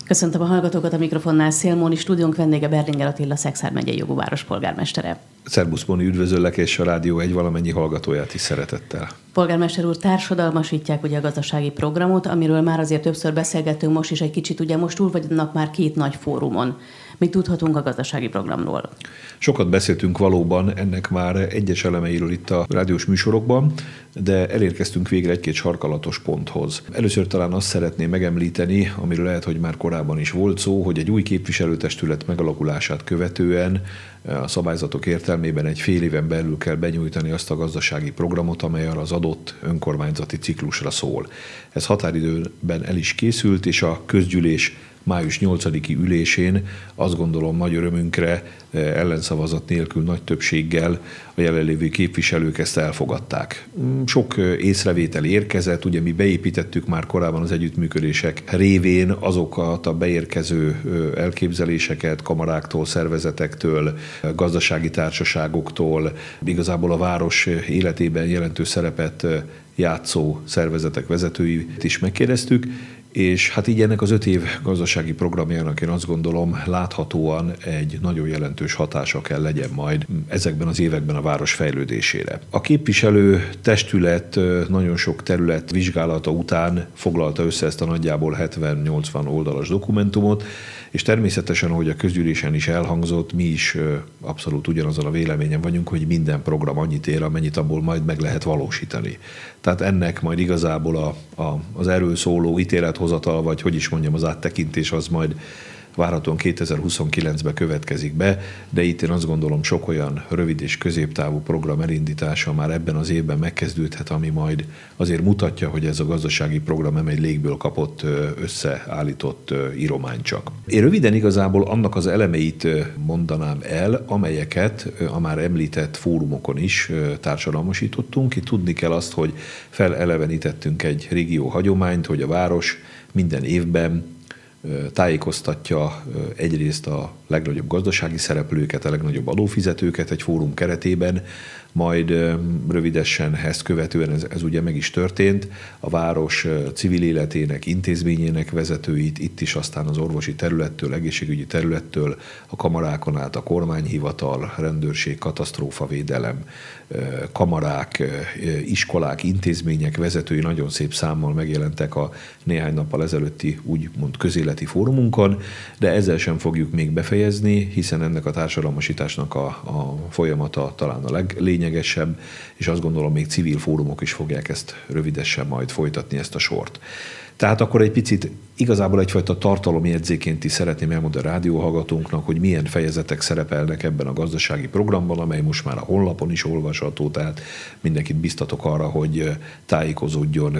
Köszöntöm a hallgatókat, a mikrofonnál Szél Móni, stúdiónk vendége Berlinger Attila, Szekszárd megyei jogú várospolgármestere. Szerbusz Móni, üdvözöllek, és a Rádió 1 valamennyi hallgatóját is szeretettel. Polgármester úr, társadalmasítják ugye a gazdasági programot, amiről már azért többször beszélgettünk, most is egy kicsit, ugye most túl vagyunk már 2 nagy fórumon. Mit tudhatunk a gazdasági programról? Sokat beszéltünk valóban ennek már egyes elemeiről itt a rádiós műsorokban, de elérkeztünk végre egy-két sarkalatos ponthoz. Először talán azt szeretném megemlíteni, amiről lehet, hogy már korábban is volt szó, hogy egy új képviselőtestület megalakulását követően a szabályzatok értelmében egy fél éven belül kell benyújtani azt a gazdasági programot, amely arra az adott önkormányzati ciklusra szól. Ez határidőben el is készült, és a közgyűlés május 8-i ülésén azt gondolom nagy örömünkre ellenszavazat nélkül nagy többséggel a jelenlévő képviselők ezt elfogadták. Sok észrevétel érkezett, ugye mi beépítettük már korábban az együttműködések révén azokat a beérkező elképzeléseket kamaráktól, szervezetektől, gazdasági társaságoktól, igazából a város életében jelentős szerepet játszó szervezetek vezetőit is megkérdeztük, és hát így ennek az 5 év gazdasági programjának én azt gondolom láthatóan egy nagyon jelentős hatása kell legyen majd ezekben az években a város fejlődésére. A képviselő testület nagyon sok terület vizsgálata után foglalta össze ezt a nagyjából 70-80 oldalas dokumentumot, és természetesen, ahogy a közgyűlésen is elhangzott, mi is abszolút ugyanazon a véleményen vagyunk, hogy minden program annyit ér, amennyit abból majd meg lehet valósítani. Tehát ennek majd igazából az erről szóló ítélethozatal, vagy hogy is mondjam, az áttekintés az majd várhatóan 2029-ben következik be, de itt én azt gondolom sok olyan rövid és középtávú program elindítása már ebben az évben megkezdődhet, ami majd azért mutatja, hogy ez a gazdasági program nem egy légből kapott, összeállított íromány csak. Én röviden igazából annak az elemeit mondanám el, amelyeket a már említett fórumokon is társadalmasítottunk. Itt tudni kell azt, hogy felelevenítettünk egy régió hagyományt, hogy a város minden évben tájékoztatja egyrészt a legnagyobb gazdasági szereplőket, a legnagyobb adófizetőket egy fórum keretében, majd rövidesen ezt követően ez ugye meg is történt, a város civil életének, intézményének vezetőit, itt is aztán az orvosi területtől, egészségügyi területtől, a kamarákon át a kormányhivatal, rendőrség, katasztrófavédelem, kamarák, iskolák, intézmények vezetői nagyon szép számmal megjelentek a néhány nappal ezelőtti úgymond közéleti fórumunkon, de ezzel sem fogjuk még befejezni, hiszen ennek a társadalmasításnak a folyamata talán a leglényegesebb, és azt gondolom még civil fórumok is fogják ezt rövidesen majd folytatni, ezt a sort. Tehát akkor egy picit igazából egyfajta tartalomjegyzéként is szeretném elmondani a rádióhallgatónknak, hogy milyen fejezetek szerepelnek ebben a gazdasági programban, amely most már a honlapon is olvasható, tehát mindenkit biztatok arra, hogy tájékozódjon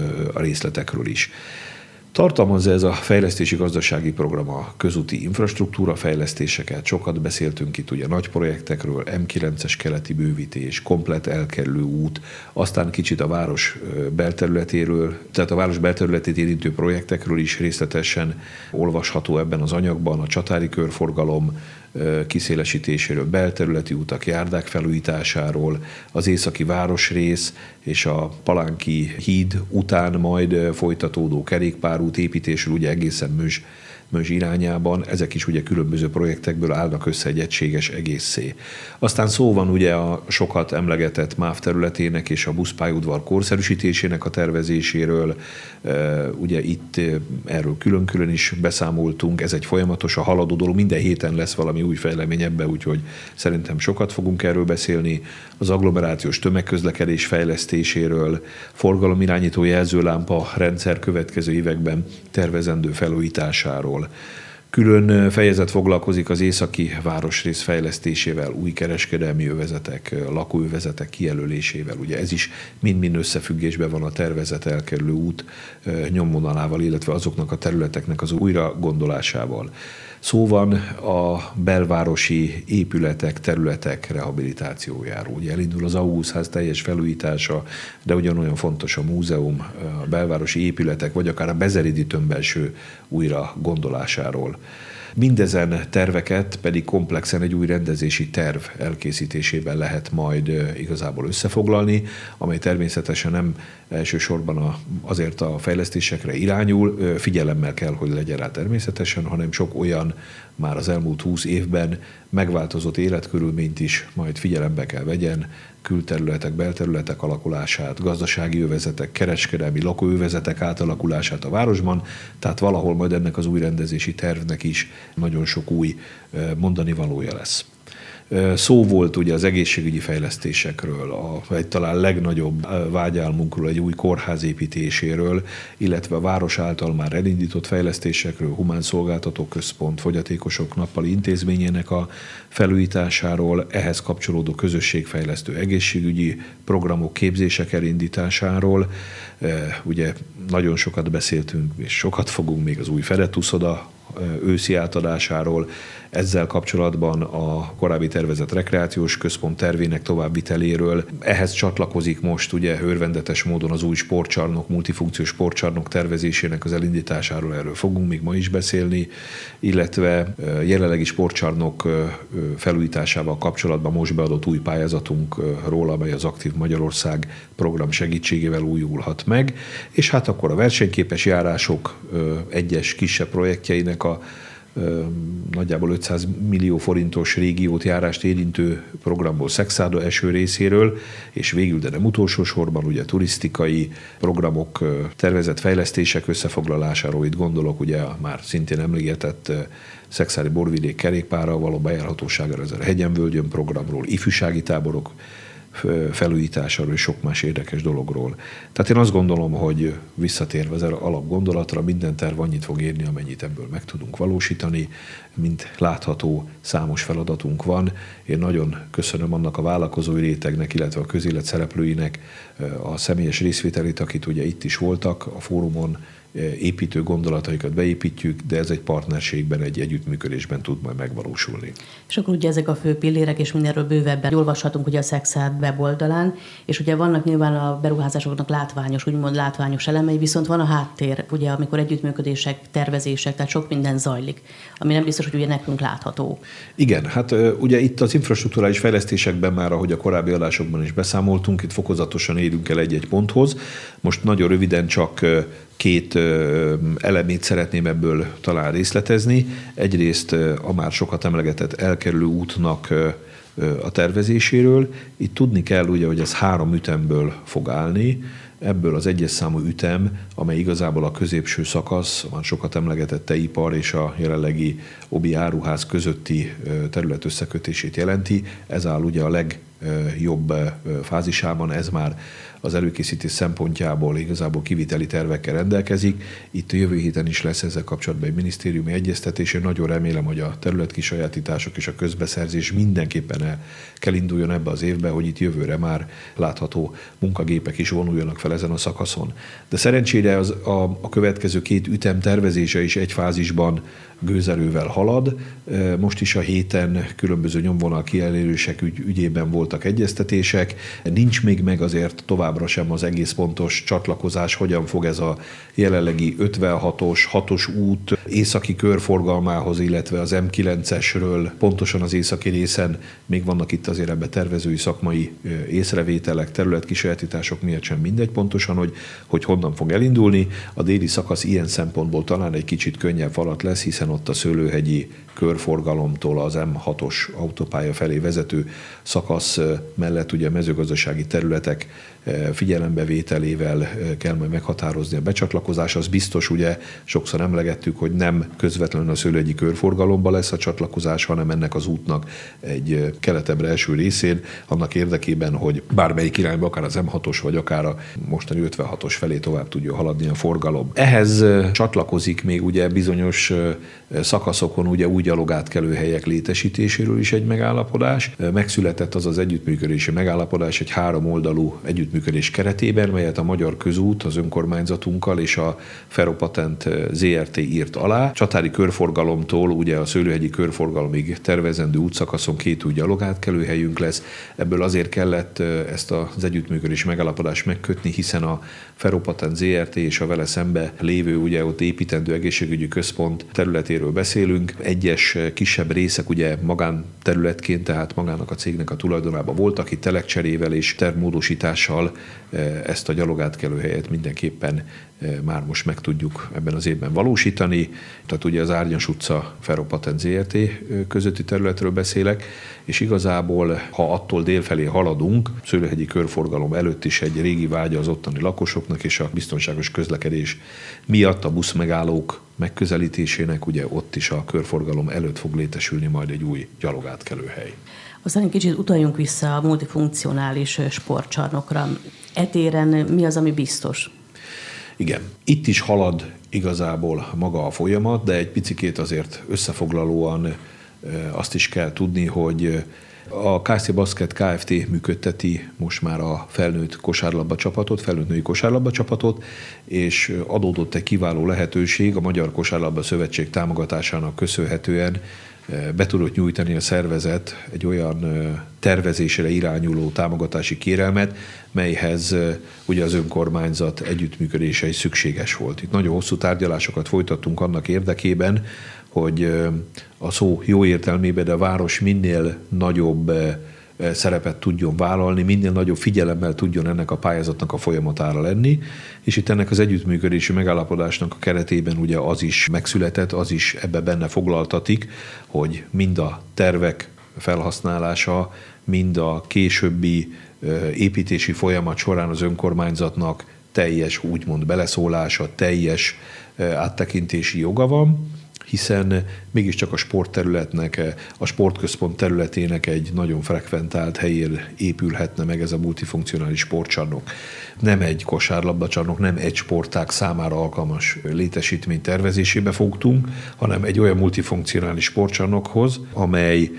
a részletekről is. Tartalmazza ez a fejlesztési gazdasági program a közúti infrastruktúra fejlesztéseket, sokat beszéltünk itt ugye nagy projektekről, M9-es keleti bővítés, komplett elkerülő út, aztán kicsit a város belterületéről, tehát a város belterületét érintő projektekről is részletesen olvasható ebben az anyagban, a csatári körforgalom kiszélesítéséről, belterületi utak, járdák felújításáról, az északi városrész és a Palánki híd után majd folytatódó kerékpárút építésről, ugye egészen Mőzs irányában, ezek is ugye különböző projektekből állnak össze egy egységes egészé. Aztán szó van ugye a sokat emlegetett MÁV területének és a buszpályaudvar korszerűsítésének a tervezéséről, ugye itt erről külön-külön is beszámoltunk, ez egy folyamatosan haladó dolog, minden héten lesz valami új fejlemény ebbe, úgyhogy szerintem sokat fogunk erről beszélni, az agglomerációs tömegközlekedés fejlesztéséről, forgalomirányító jelzőlámpa rendszer következő években tervezendő felújításáról. Külön fejezet foglalkozik az északi városrész fejlesztésével, új kereskedelmi övezetek, lakóövezetek kijelölésével. Ugye ez is mind-mind összefüggésben van a tervezett elkerülő út nyomvonalával, illetve azoknak a területeknek az újra gondolásával. Szó van a belvárosi épületek, területek rehabilitációjáról. Ugye elindul az Augusztház teljes felújítása, de ugyanolyan fontos a múzeum, a belvárosi épületek, vagy akár a Bezeridi tömbbelső újra gondolásáról. Mindezen terveket pedig komplexen egy új rendezési terv elkészítésében lehet majd igazából összefoglalni, amely természetesen nem elsősorban azért a fejlesztésekre irányul, figyelemmel kell, hogy legyen rá természetesen, hanem sok olyan már az elmúlt 20 évben megváltozott életkörülményt is majd figyelembe kell vegyen, külterületek, belterületek alakulását, gazdasági övezetek, kereskedelmi lakóövezetek átalakulását a városban, tehát valahol majd ennek az új rendezési tervnek is nagyon sok új mondani valója lesz. Szó volt ugye az egészségügyi fejlesztésekről, egy talán legnagyobb vágyálmunkról, egy új kórház építéséről, illetve a város által már elindított fejlesztésekről, humán szolgáltató központ, fogyatékosok nappali intézményének a felújításáról, ehhez kapcsolódó közösségfejlesztő egészségügyi programok, képzések elindításáról. Ugye nagyon sokat beszéltünk, és sokat fogunk még az új Fedett uszoda őszi átadásáról. Ezzel kapcsolatban a korábbi tervezett rekreációs központ tervének továbbviteléről. Ehhez csatlakozik most ugye örvendetes módon az új sportcsarnok, multifunkciós sportcsarnok tervezésének az elindításáról, erről fogunk még ma is beszélni, illetve jelenlegi sportcsarnok felújításával kapcsolatban most beadott új pályázatunkról, amely az Aktív Magyarország program segítségével újulhat meg, és hát akkor a versenyképes járások egyes kisebb projektjeinek a nagyjából 500 millió forintos régiót, járást érintő programból Szexárda első részéről, és végül, de nem utolsó sorban, ugye turisztikai programok, tervezett fejlesztések összefoglalásáról, itt gondolok ugye a már szintén emlegetett szexári borvidék kerékpárral való bejárhatóságára, ez a Hegyen-Völgyön programról, ifjúsági táborok felújításáról és sok más érdekes dologról. Tehát én azt gondolom, hogy visszatérve az alapgondolatra, minden terv annyit fog érni, amennyit ebből meg tudunk valósítani. Mint látható, számos feladatunk van. Én nagyon köszönöm annak a vállalkozói rétegnek, illetve a közélet szereplőinek a személyes részvételét, akik ugye itt is voltak a fórumon, építő gondolataikat beépítjük, de ez egy partnerségben, egy együttműködésben tud majd megvalósulni. És akkor ugye ezek a fő pillérek, és mindenről bővebben olvashatunk ugye a Szexárd weboldalán, és ugye vannak nyilván a beruházásoknak látványos, úgymond látványos elemei, viszont van a háttér, ugye amikor együttműködések, tervezések, tehát sok minden zajlik, ami nem biztos, hogy ugye nekünk látható. Igen, hát ugye itt az infrastrukturális fejlesztésekben már, ahogy a korábbi adásokban is beszámoltunk, itt fokozatosan érünk el egy-egy ponthoz. Most nagyon röviden csak két elemét szeretném ebből talán részletezni. Egyrészt a már sokat emlegetett elkerülő útnak a tervezéséről. Itt tudni kell ugye, hogy ez 3 ütemből fog állni. Ebből az 1-es számú ütem, amely igazából a középső szakasz, már sokat emlegetett teipar és a jelenlegi Obi áruház közötti terület összekötését jelenti. Ez áll ugye a legjobb fázisában, ez már az előkészítés szempontjából igazából kiviteli tervekkel rendelkezik. Itt a jövő héten is lesz ezzel kapcsolatban egy minisztériumi egyeztetés. Én nagyon remélem, hogy a területkisajátítások és a közbeszerzés mindenképpen el kell induljon ebbe az évbe, hogy itt jövőre már látható munkagépek is vonuljanak fel ezen a szakaszon. De szerencsére a következő 2 ütem tervezése is egy fázisban gőzerővel halad. Most is a héten különböző nyomvonal kijelölések ügyében voltak egyeztetések. Nincs még meg azért továbbra sem az egész pontos csatlakozás, hogyan fog ez a jelenlegi 56-os, 6-os út északi körforgalmához, illetve az M9-esről pontosan az északi részen még vannak itt azért ebbe tervezői szakmai észrevételek, területkisajátítások miatt sem mindegy pontosan, hogy honnan fog elindulni. A déli szakasz ilyen szempontból talán egy kicsit könnyebb falat lesz, hiszen ott a Szőlőhegyi körforgalomtól az M6-os autópálya felé vezető szakasz mellett ugye mezőgazdasági területek figyelembevételével kell majd meghatározni a becsatlakozás. Az biztos, ugye sokszor emlegettük, hogy nem közvetlenül a Szőlőhegyi körforgalomba lesz a csatlakozás, hanem ennek az útnak egy keletebbre eső részén, annak érdekében, hogy bármelyik irányba, akár az M6-os, vagy akár a mostani 56-os felé tovább tudja haladni a forgalom. Ehhez csatlakozik még ugye bizonyos szakaszokon ugye új gyalogátkelő helyek létesítéséről is egy megállapodás. Megszületett az az együttműködési megállapodás, egy 3 oldalú együttműködési együttműködés keretében, melyet a Magyar Közút az önkormányzatunkkal és a Ferropatent Zrt. Írt alá. Csatári körforgalomtól ugye a Szőlőhegyi körforgalomig tervezendő útszakaszon 2 új gyalogátkelőhelyünk lesz. Ebből azért kellett ezt az együttműködés megállapodást megkötni, hiszen a Ferropatent Zrt. És a vele szembe lévő, ugye ott építendő egészségügyi központ területéről beszélünk. Egyes kisebb részek ugye magánterületként, tehát magának a cégnek a tulajdonában voltak, itt telekcserével és tervmódosítással ezt a gyalogátkelőhelyet mindenképpen már most meg tudjuk ebben az évben valósítani. Tehát ugye az Árnyas utca Ferropatent Zrt. Közötti területről beszélek, és igazából, ha attól délfelé haladunk, Szőlőhegyi körforgalom előtt is egy régi vágya az ottani lakosoknak, és a biztonságos közlekedés miatt a buszmegállók megközelítésének, ugye ott is a körforgalom előtt fog létesülni majd egy új gyalogátkelőhely. Aztán egy kicsit utaljunk vissza a multifunkcionális sportcsarnokra. Etéren mi az, ami biztos? Igen, itt is halad igazából maga a folyamat, de egy picikét azért összefoglalóan azt is kell tudni, hogy a KC Basket Kft. Működteti most már a felnőtt kosárlabda csapatot, felnőtt női kosárlabda csapatot, és adódott egy kiváló lehetőség a Magyar Kosárlabda Szövetség támogatásának köszönhetően be tudott nyújtani a szervezet egy olyan tervezésre irányuló támogatási kérelmet, melyhez ugye az önkormányzat együttműködése is szükséges volt. Itt nagyon hosszú tárgyalásokat folytattunk annak érdekében, hogy a szó jó értelmében, de a város minél nagyobb szerepet tudjon vállalni, minél nagyobb figyelemmel tudjon ennek a pályázatnak a folyamatára lenni, és itt ennek az együttműködési megállapodásnak a keretében ugye az is megszületett, az is ebbe benne foglaltatik, hogy mind a tervek felhasználása, mind a későbbi építési folyamat során az önkormányzatnak teljes úgymond beleszólása, teljes áttekintési joga van, hiszen mégiscsak a sportterületnek, a sportközpont területének egy nagyon frekventált helyén épülhetne meg ez a multifunkcionális sportcsarnok. Nem egy kosárlabdacsarnok, nem egy sportág számára alkalmas létesítmény tervezésébe fogtunk, hanem egy olyan multifunkcionális sportcsarnokhoz, amely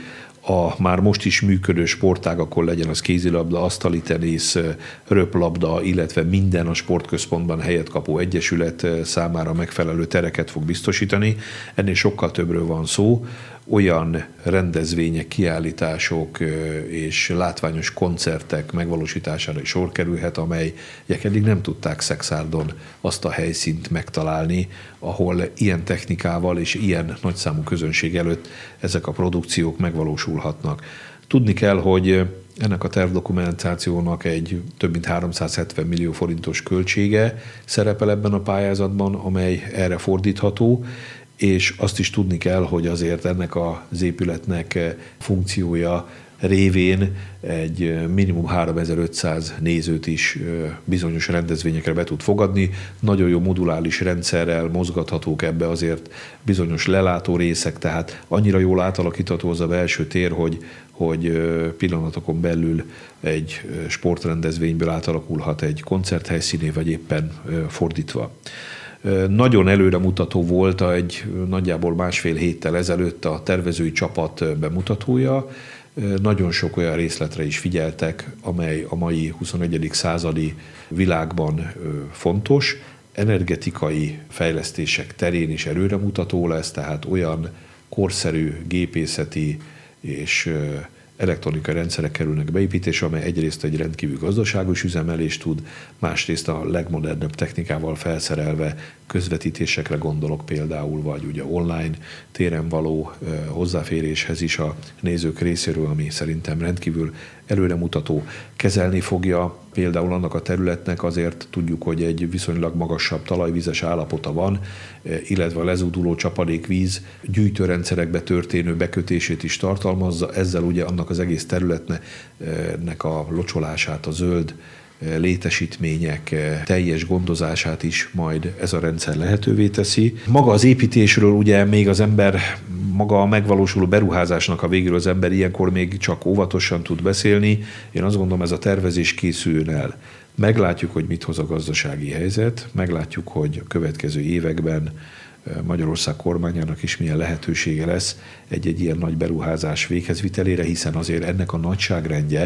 a már most is működő sportágakon, legyen az kézilabda, asztali tenisz, röplabda, illetve minden a sportközpontban helyet kapó egyesület számára megfelelő tereket fog biztosítani. Ennél sokkal többről van szó. Olyan rendezvények, kiállítások és látványos koncertek megvalósítására is sor kerülhet, amelyek eddig nem tudták Szekszárdon azt a helyszínt megtalálni, ahol ilyen technikával és ilyen nagyszámú közönség előtt ezek a produkciók megvalósulhatnak. Tudni kell, hogy ennek a tervdokumentációnak egy több mint 370 millió forintos költsége szerepel ebben a pályázatban, amely erre fordítható, és azt is tudni kell, hogy azért ennek az épületnek funkciója révén egy minimum 3500 nézőt is bizonyos rendezvényekre be tud fogadni. Nagyon jó modulális rendszerrel mozgathatók ebbe azért bizonyos lelátó részek, tehát annyira jól átalakítható az a belső tér, hogy pillanatokon belül egy sportrendezvényből átalakulhat egy koncerthelyszíné, vagy éppen fordítva. Nagyon előremutató volt egy nagyjából 1,5 héttel ezelőtt a tervezői csapat bemutatója. Nagyon sok olyan részletre is figyeltek, amely a mai 21. századi világban fontos. Energetikai fejlesztések terén is előremutató lesz, tehát olyan korszerű gépészeti és elektronikai rendszerek kerülnek beépítésre, amely egyrészt egy rendkívül gazdaságos üzemelést tud, másrészt a legmodernebb technikával felszerelve közvetítésekre gondolok például, vagy ugye online téren való hozzáféréshez is a nézők részéről, ami szerintem rendkívül előremutató. Kezelni fogja például annak a területnek, azért tudjuk, hogy egy viszonylag magasabb talajvízes állapota van, illetve a lezúduló csapadékvíz gyűjtőrendszerekbe történő bekötését is tartalmazza, ezzel ugye annak az egész területnek a locsolását, a zöld létesítmények teljes gondozását is majd ez a rendszer lehetővé teszi. Maga az építésről ugye még az ember, maga a megvalósuló beruházásnak a végéről az ember ilyenkor még csak óvatosan tud beszélni. Én azt gondolom, ez a tervezés készüljön el. Meglátjuk, hogy mit hoz a gazdasági helyzet, meglátjuk, hogy a következő években Magyarország kormányának is milyen lehetősége lesz egy ilyen nagy beruházás véghezvitelére, hiszen azért ennek a nagyságrendje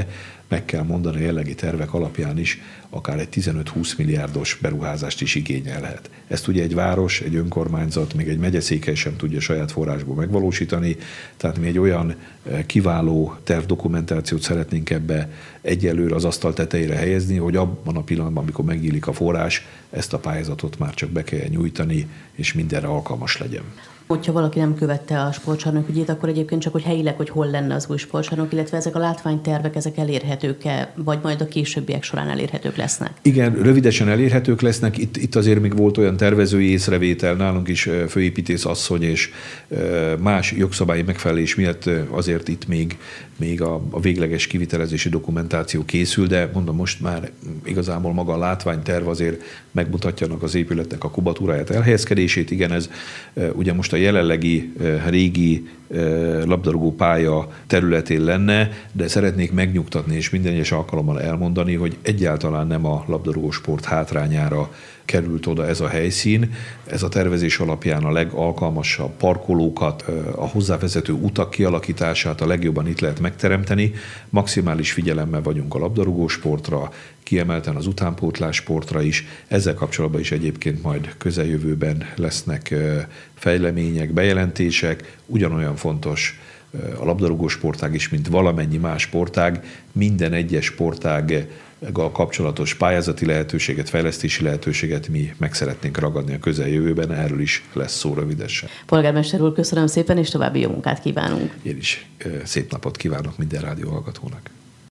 meg kell mondani, a jelenlegi tervek alapján is akár egy 15-20 milliárdos beruházást is igényelhet. Ezt ugye egy város, egy önkormányzat, még egy megyeszékhely sem tudja saját forrásból megvalósítani, tehát mi egy olyan kiváló tervdokumentációt szeretnénk ebbe egyelőre az asztal tetejére helyezni, hogy abban a pillanatban, amikor megnyílik a forrás, ezt a pályázatot már csak be kell nyújtani, és mindenre alkalmas legyen. Hogyha valaki nem követte a sportcsarnok ügyét, akkor egyébként csak, hogy helyileg, hogy hol lenne az új sportcsarnok, illetve ezek a látványtervek, ezek elérhetők-e, vagy majd a későbbiek során elérhetők lesznek? Igen, rövidesen elérhetők lesznek. Itt azért még volt olyan tervezői észrevétel, nálunk is főépítész asszony és más jogszabályi megfelelés miatt azért itt még a végleges kivitelezési dokumentáció készül, de mondom, most már igazából maga a látványterv azért megmutatja az épületnek a kubatúráját, elhelyezkedését. Igen, ez ugye most a jelenlegi régi labdarúgó pálya területén lenne, de szeretnék megnyugtatni és minden egyes alkalommal elmondani, hogy egyáltalán nem a labdarúgó sport hátrányára került oda ez a helyszín. Ez a tervezés alapján a legalkalmasabb parkolókat, a hozzávezető utak kialakítását a legjobban itt lehet megteremteni. Maximális figyelemmel vagyunk a labdarúgó sportra, kiemelten az utánpótlás sportra is. Ezzel kapcsolatban is egyébként majd közeljövőben lesznek fejlemények, bejelentések. Ugyanolyan fontos a labdarúgó sportág is, mint valamennyi más sportág. Minden egyes sportággal kapcsolatos pályázati lehetőséget, fejlesztési lehetőséget mi meg szeretnénk ragadni a közeljövőben, erről is lesz szó rövidesen. Polgármester úr, köszönöm szépen, és további jó munkát kívánunk. Én is szép napot kívánok minden rádióhallgatónak.